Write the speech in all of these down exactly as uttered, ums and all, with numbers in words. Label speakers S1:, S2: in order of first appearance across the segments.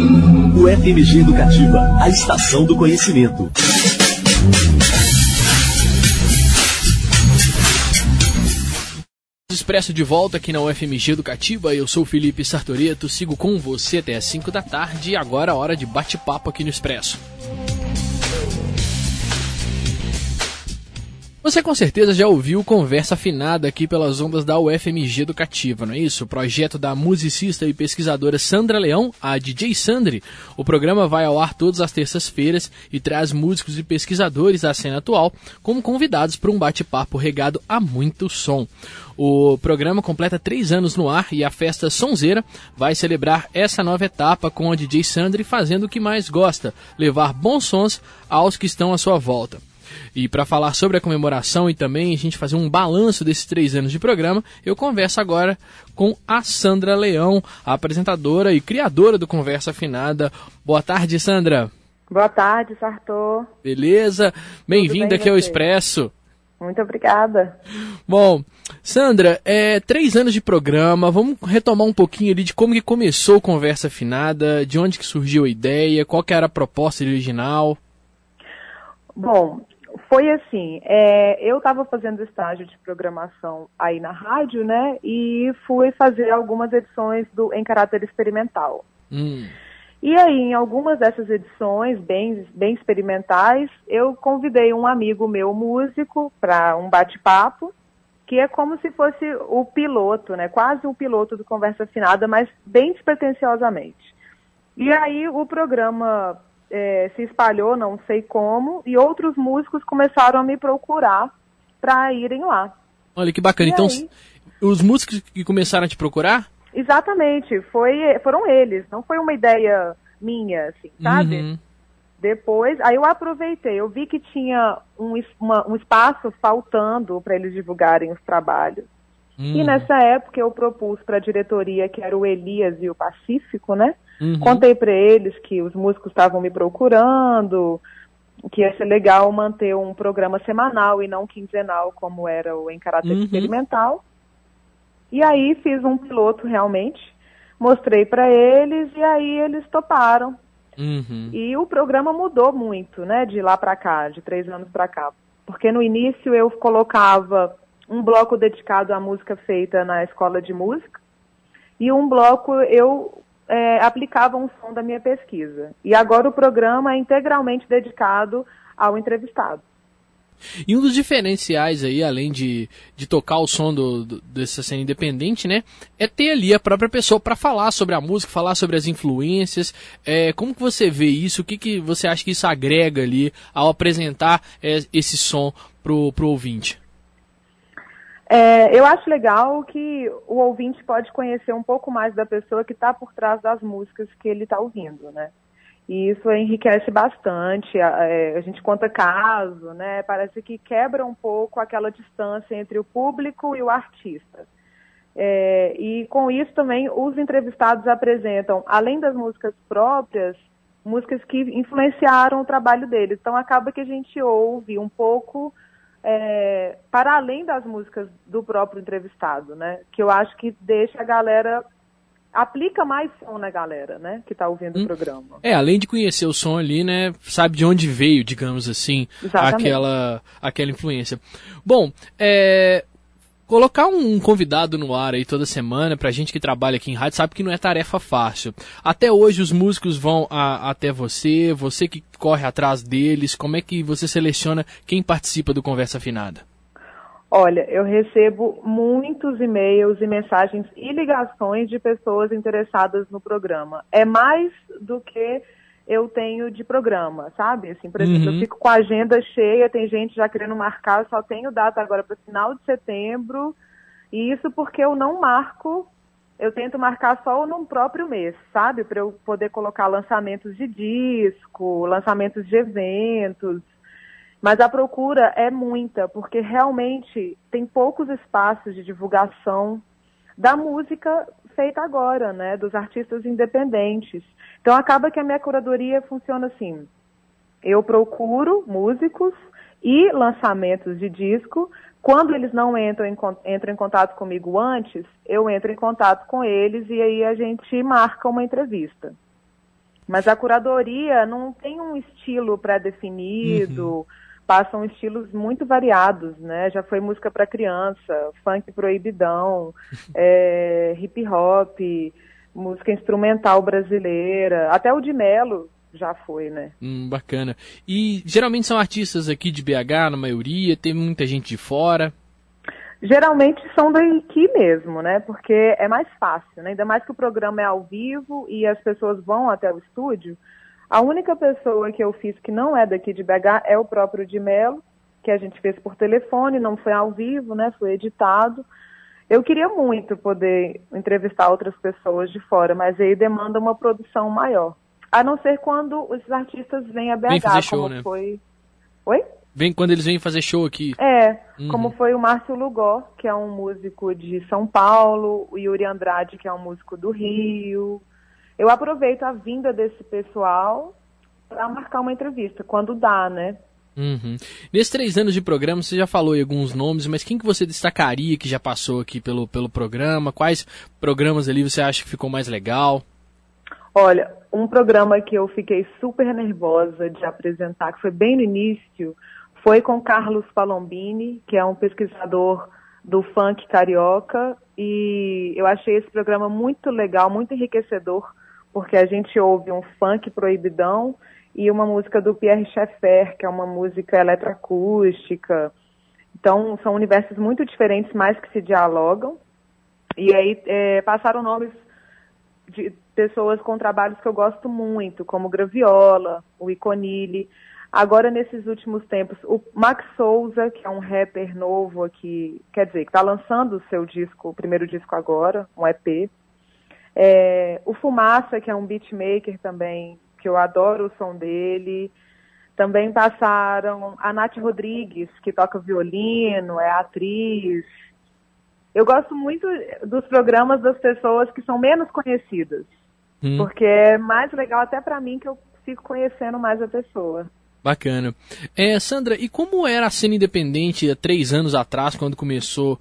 S1: O F M G Educativa, a estação do conhecimento.
S2: Expresso de volta aqui na U F M G Educativa, eu sou o Felipe Sartoreto, sigo com você até as cinco da tarde e agora a hora de bate-papo aqui no Expresso. Você com certeza já ouviu Conversa Afinada aqui pelas ondas da U F M G Educativa, não é isso? O projeto da musicista e pesquisadora Sandra Leão, a D J Sandri. O programa vai ao ar todas as terças-feiras e traz músicos e pesquisadores da cena atual como convidados para um bate-papo regado a muito som. O programa completa três anos no ar e a festa Sonzeira vai celebrar essa nova etapa com a D J Sandri fazendo o que mais gosta, levar bons sons aos que estão à sua volta. E para falar sobre a comemoração e também a gente fazer um balanço desses três anos de programa, eu converso agora com a Sandra Leão, a apresentadora e criadora do Conversa Afinada. Boa tarde, Sandra.
S3: Boa tarde, Sartor.
S2: Beleza? Bem-vinda aqui ao Expresso.
S3: Muito obrigada.
S2: Bom, Sandra, é, três anos de programa, vamos retomar um pouquinho ali de como que começou o Conversa Afinada, de onde que surgiu a ideia, qual que era a proposta original.
S3: Bom, foi assim, é, eu estava fazendo estágio de programação aí na rádio, né, e fui fazer algumas edições do, em caráter experimental.
S2: Hum.
S3: E aí, em algumas dessas edições, bem, bem experimentais, eu convidei um amigo meu, músico, para um bate-papo, que é como se fosse o piloto, né, quase o piloto do Conversa Afinada, mas bem despretensiosamente. E aí o programa... É, se espalhou, não sei como, e outros músicos começaram a me procurar para irem lá.
S2: Olha que bacana. E então, aí, os músicos que começaram a te procurar?
S3: Exatamente, foi, foram eles, não foi uma ideia minha, assim, sabe?
S2: Uhum.
S3: Depois, aí eu aproveitei, eu vi que tinha um, uma, um espaço faltando para eles divulgarem os trabalhos. Uhum. E nessa época eu propus para a diretoria, que era o Elias e o Pacífico, né? Uhum. Contei para eles que os músicos estavam me procurando, que ia ser legal manter um programa semanal e não quinzenal, como era o em caráter uhum. experimental. E aí fiz um piloto realmente, mostrei para eles e aí eles toparam.
S2: Uhum.
S3: E o programa mudou muito, né, de lá para cá, de três anos para cá. Porque no início eu colocava um bloco dedicado à música feita na escola de música e um bloco eu... É, aplicava um som da minha pesquisa. E agora o programa é integralmente dedicado ao entrevistado.
S2: E um dos diferenciais aí, além de, de tocar o som do, do, dessa cena independente, né, é ter ali a própria pessoa para falar sobre a música, falar sobre as influências. É, como que você vê isso? O que, que você acha que isso agrega ali ao apresentar é, esse som pro, pro ouvinte?
S3: É, eu acho legal que o ouvinte pode conhecer um pouco mais da pessoa que está por trás das músicas que ele está ouvindo, né? E isso enriquece bastante, a, a gente conta caso, né? Parece que quebra um pouco aquela distância entre o público e o artista. É, e com isso também os entrevistados apresentam, além das músicas próprias, músicas que influenciaram o trabalho deles. Então acaba que a gente ouve um pouco... É, para além das músicas do próprio entrevistado, né? Que eu acho que deixa a galera, aplica mais som na galera, né? Que está ouvindo hum. o programa.
S2: É, além de conhecer o som ali, né? Sabe de onde veio, digamos assim, aquela, aquela influência. Bom, é... colocar um convidado no ar aí toda semana, pra gente que trabalha aqui em rádio, sabe que não é tarefa fácil. Até hoje os músicos vão a, até você, você que corre atrás deles, como é que você seleciona quem participa do Conversa Afinada?
S3: Olha, eu recebo muitos e-mails e mensagens e ligações de pessoas interessadas no programa. É mais do que eu tenho de programa, sabe? Assim, por exemplo, uhum. eu fico com a agenda cheia, tem gente já querendo marcar, só tenho data agora para final de setembro, e isso porque eu não marco, eu tento marcar só no próprio mês, sabe? Para eu poder colocar lançamentos de disco, lançamentos de eventos, mas a procura é muita, porque realmente tem poucos espaços de divulgação da música feita agora, né? Dos artistas independentes. Então acaba que a minha curadoria funciona assim. Eu procuro músicos e lançamentos de disco. Quando eles não entram em, entram em contato comigo antes, eu entro em contato com eles e aí a gente marca uma entrevista. Mas a curadoria não tem um estilo pré-definido, uhum. Passam estilos muito variados, né? Já foi música para criança, funk proibidão, é, hip hop, música instrumental brasileira, até o de Melo já foi, né?
S2: Hum, bacana. E geralmente são artistas aqui de B H, na maioria, tem muita gente de fora?
S3: Geralmente são daqui mesmo, né? Porque é mais fácil, né? Ainda mais que o programa é ao vivo e as pessoas vão até o estúdio. A única pessoa que eu fiz que não é daqui de B H é o próprio de Melo, que a gente fez por telefone, não foi ao vivo, né? Foi editado. Eu queria muito poder entrevistar outras pessoas de fora, mas aí demanda uma produção maior. A não ser quando os artistas vêm a B H,
S2: vem fazer show,
S3: como
S2: né?
S3: foi... Oi?
S2: Vem quando eles vêm fazer show aqui.
S3: É,
S2: uhum.
S3: Como foi o Márcio Lugó, que é um músico de São Paulo, o Yuri Andrade, que é um músico do Rio. Eu aproveito a vinda desse pessoal para marcar uma entrevista, quando dá, né?
S2: Uhum. Nesses três anos de programa, você já falou aí alguns nomes, mas quem que você destacaria que já passou aqui pelo, pelo programa? Quais programas ali você acha que ficou mais legal?
S3: Olha, um programa que eu fiquei super nervosa de apresentar, que foi bem no início, foi com Carlos Palombini, que é um pesquisador do funk carioca, e eu achei esse programa muito legal, muito enriquecedor, porque a gente ouve um funk proibidão e uma música do Pierre Schaeffer, que é uma música eletroacústica. Então, são universos muito diferentes, mas que se dialogam. E aí é, passaram nomes de pessoas com trabalhos que eu gosto muito, como Graviola, o Iconile. Agora, nesses últimos tempos, o Max Souza, que é um rapper novo aqui, quer dizer, que está lançando o seu disco, o primeiro disco agora, um E P. É, o Fumaça, que é um beatmaker também, que eu adoro o som dele. Também passaram a Nath Rodrigues, que toca violino, é atriz. Eu gosto muito dos programas das pessoas que são menos conhecidas, hum. porque é mais legal até para mim que eu fico conhecendo mais a pessoa.
S2: Bacana. É, Sandra, e como era a cena independente há três anos atrás, quando começou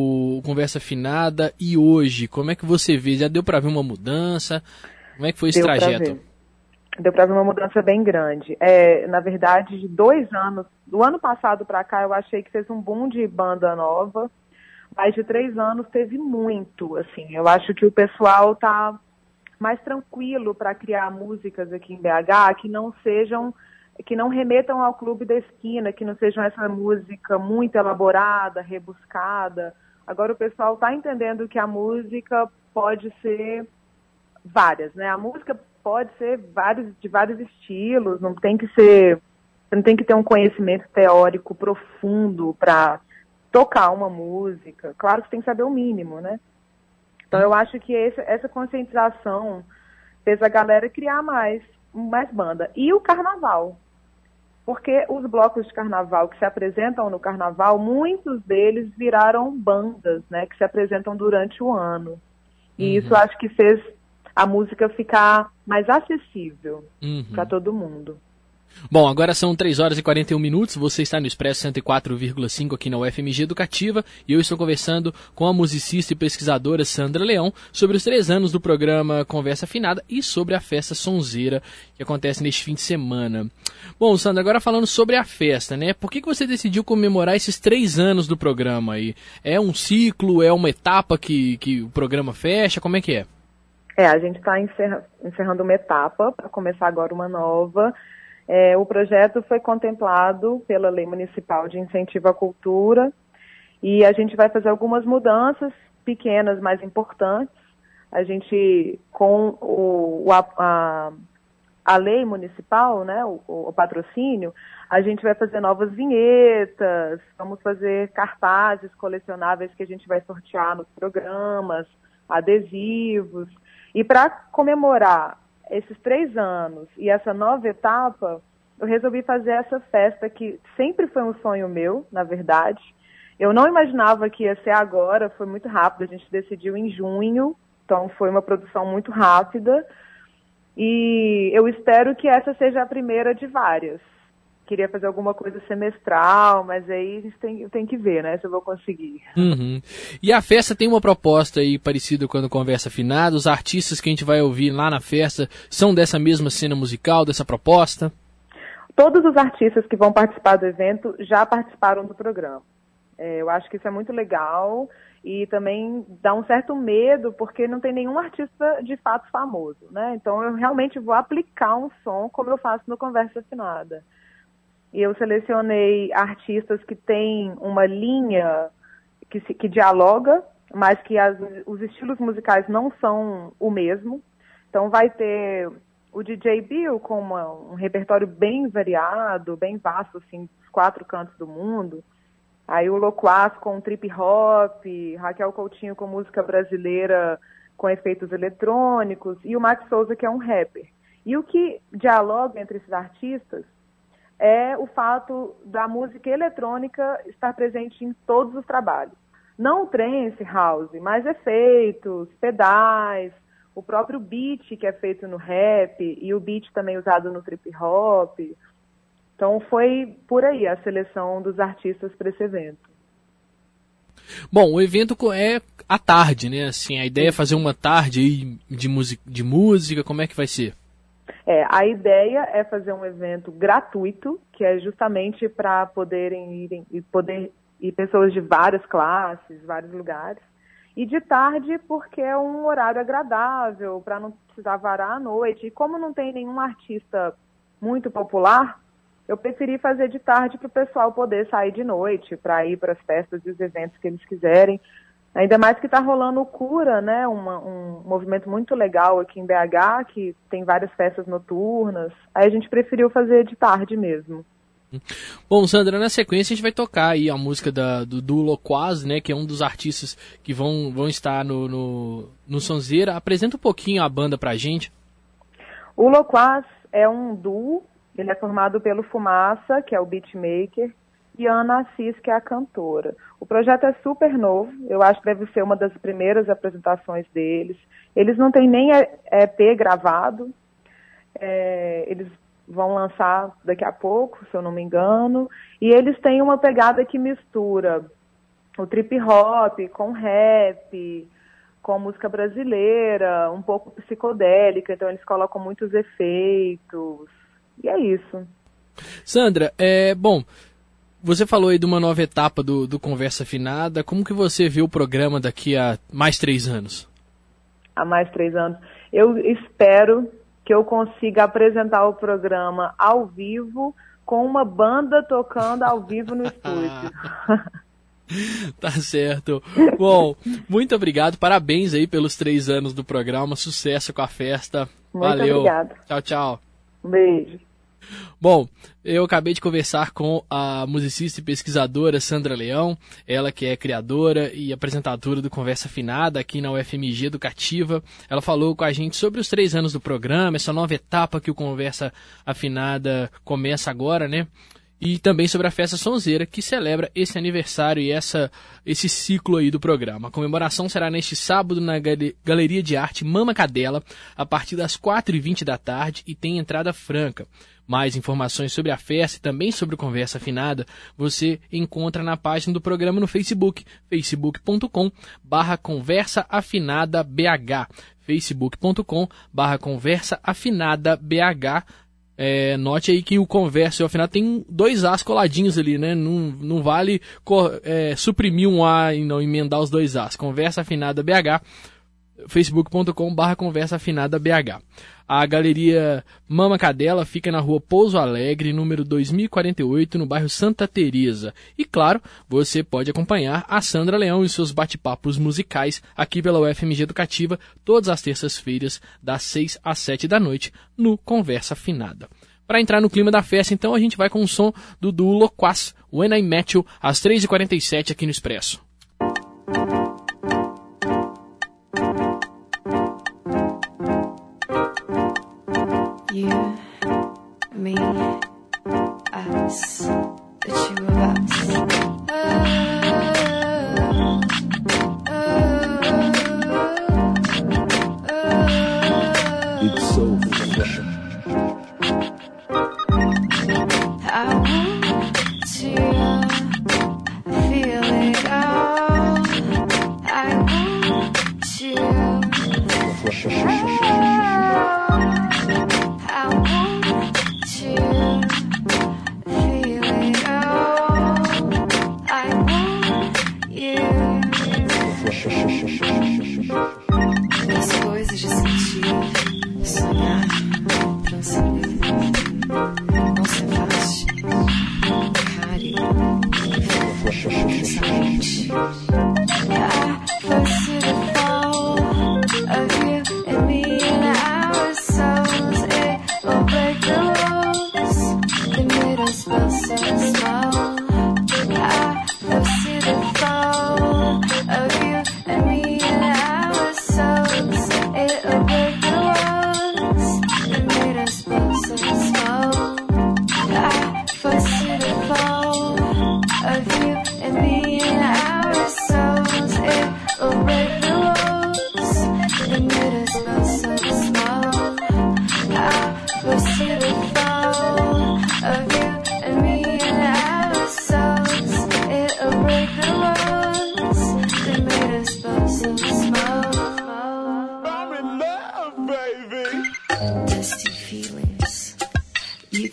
S2: o Conversa Afinada, e hoje? Como é que você vê? Já deu para ver uma mudança? Como é que foi esse
S3: deu
S2: trajeto?
S3: Pra ver. Deu para ver uma mudança bem grande. É, na verdade, de dois anos, do ano passado para cá, eu achei que fez um boom de banda nova, mas de três anos teve muito, assim. Eu acho que o pessoal tá mais tranquilo para criar músicas aqui em B H que não sejam... que não remetam ao clube da esquina, que não sejam essa música muito elaborada, rebuscada. Agora o pessoal está entendendo que a música pode ser várias, né? A música pode ser vários, de vários estilos, não tem que ser, não tem que ter um conhecimento teórico profundo para tocar uma música. Claro que tem que saber o mínimo, né? Então eu acho que esse, essa conscientização fez a galera criar mais, mais banda. E o carnaval. Porque os blocos de carnaval que se apresentam no carnaval, muitos deles viraram bandas, né, que se apresentam durante o ano. E uhum. isso acho que fez a música ficar mais acessível uhum. para todo mundo.
S2: Bom, agora são três horas e quarenta e um minutos, você está no Expresso cento e quatro vírgula cinco aqui na U F M G Educativa e eu estou conversando com a musicista e pesquisadora Sandra Leão sobre os três anos do programa Conversa Afinada e sobre a festa sonzeira que acontece neste fim de semana. Bom, Sandra, agora falando sobre a festa, né? Por que que você decidiu comemorar esses três anos do programa aí? É um ciclo, é uma etapa que, que o programa fecha, como é que é?
S3: É, a gente está encerra- encerrando uma etapa para começar agora uma nova. É, o projeto foi contemplado pela Lei Municipal de Incentivo à Cultura e a gente vai fazer algumas mudanças pequenas, mas importantes. A gente, com o, o, a, a lei municipal, né, o, o patrocínio, a gente vai fazer novas vinhetas, vamos fazer cartazes colecionáveis que a gente vai sortear nos programas, adesivos. E para comemorar esses três anos e essa nova etapa, eu resolvi fazer essa festa que sempre foi um sonho meu, na verdade. Eu não imaginava que ia ser agora, foi muito rápido, a gente decidiu em junho, então foi uma produção muito rápida. E eu espero que essa seja a primeira de várias, queria fazer alguma coisa semestral, mas aí a gente tem, tem que ver, né, se eu vou conseguir.
S2: Uhum. E a festa tem uma proposta aí parecida com a Conversa Afinada? Os artistas que a gente vai ouvir lá na festa são dessa mesma cena musical, dessa proposta?
S3: Todos os artistas que vão participar do evento já participaram do programa. É, eu acho que isso é muito legal e também dá um certo medo, porque não tem nenhum artista de fato famoso, né? Então eu realmente vou aplicar um som como eu faço no Conversa Afinada. E eu selecionei artistas que têm uma linha que, se, que dialoga, mas que as, os estilos musicais não são o mesmo. Então vai ter o D J Bill com uma, um repertório bem variado, bem vasto, assim, dos quatro cantos do mundo. Aí o Loquaz com trip hop, Raquel Coutinho com música brasileira com efeitos eletrônicos, e o Max Souza, que é um rapper. E o que dialoga entre esses artistas é o fato da música eletrônica estar presente em todos os trabalhos. Não o trance house, mas efeitos, pedais, o próprio beat que é feito no rap e o beat também usado no trip hop. Então foi por aí a seleção dos artistas para esse evento.
S2: Bom, o evento é à tarde, né? Assim, a ideia é fazer uma tarde aí de, music- de música, como é que vai ser?
S3: É, a ideia é fazer um evento gratuito, que é justamente para poderem irem e poder ir pessoas de várias classes, vários lugares. E de tarde, porque é um horário agradável, para não precisar varar à noite. E como não tem nenhum artista muito popular, eu preferi fazer de tarde para o pessoal poder sair de noite, para ir para as festas e os eventos que eles quiserem. Ainda mais que está rolando o Cura, né? Uma, um movimento muito legal aqui em B H, que tem várias festas noturnas. Aí a gente preferiu fazer de tarde mesmo.
S2: Bom, Sandra, na sequência a gente vai tocar aí a música da, do, do Loquaz, né? Que é um dos artistas que vão, vão estar no, no, no Sonzeira. Apresenta um pouquinho a banda pra gente.
S3: O Loquaz é um duo, ele é formado pelo Fumaça, que é o beatmaker, e Ana Assis, que é a cantora. O projeto é super novo, eu acho que deve ser uma das primeiras apresentações deles. Eles não têm nem E P gravado, é, eles vão lançar daqui a pouco, se eu não me engano, e eles têm uma pegada que mistura o trip hop com rap, com música brasileira, um pouco psicodélica, então eles colocam muitos efeitos, e é isso.
S2: Sandra, é, bom... Você falou aí de uma nova etapa do, do Conversa Afinada. Como que você vê o programa daqui a mais três anos?
S3: Há mais três anos. Eu espero que eu consiga apresentar o programa ao vivo com uma banda tocando ao vivo no estúdio.
S2: Tá certo. Bom, muito obrigado. Parabéns aí pelos três anos do programa. Sucesso com a festa.
S3: Muito
S2: Valeu.
S3: obrigada.
S2: Tchau, tchau.
S3: Um beijo.
S2: Bom, eu acabei de conversar com a musicista e pesquisadora Sandra Leão, ela que é criadora e apresentadora do Conversa Afinada aqui na U F M G Educativa. Ela falou com a gente sobre os três anos do programa, essa nova etapa que o Conversa Afinada começa agora, né? E também sobre a Festa Sonzeira, que celebra esse aniversário e essa, esse ciclo aí do programa. A comemoração será neste sábado na Galeria de Arte Mama Cadela, a partir das quatro e vinte da tarde, e tem entrada franca. Mais informações sobre a festa e também sobre o Conversa Afinada, você encontra na página do programa no Facebook, facebook ponto com barra conversa afinada B H, facebook ponto com barra conversa afinada B H. É, note aí que o Conversa, afinal, tem dois As coladinhos ali, né? Não, não vale é, suprimir um A e não emendar os dois As. Conversa Afinada B H, facebook ponto com barra conversa afinada B H. A Galeria Mama Cadela fica na rua Pouso Alegre, número dois mil e quarenta e oito, no bairro Santa Teresa. E claro, você pode acompanhar a Sandra Leão e seus bate-papos musicais aqui pela U F M G Educativa, todas as terças-feiras, das seis às sete da noite, no Conversa Afinada. Para entrar no clima da festa, então, a gente vai com o som do duo Loquaz, When I Met You, às três e quarenta e sete aqui no Expresso.
S4: You, me, us, the two of us.
S1: It's so fresh.
S4: I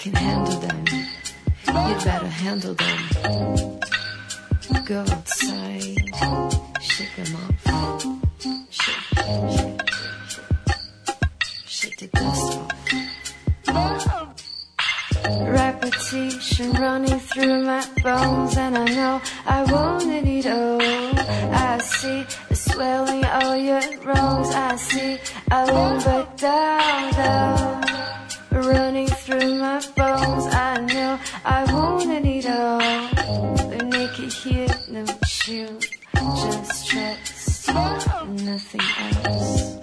S4: can handle them. You'd better handle them. Go outside, shake them off. Shake, shake, shake, shake the dust off. Repetition running through my bones, and I know I won't need it all. I see the swelling of your rose. I see I won't back down, down. Running through my bones, I know I won't need it all. The naked here, no chill, just trust, nothing else.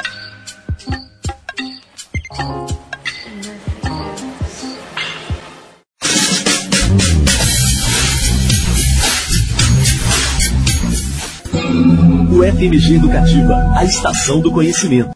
S4: Nothing else.
S1: O F M G Educativa, a estação do conhecimento.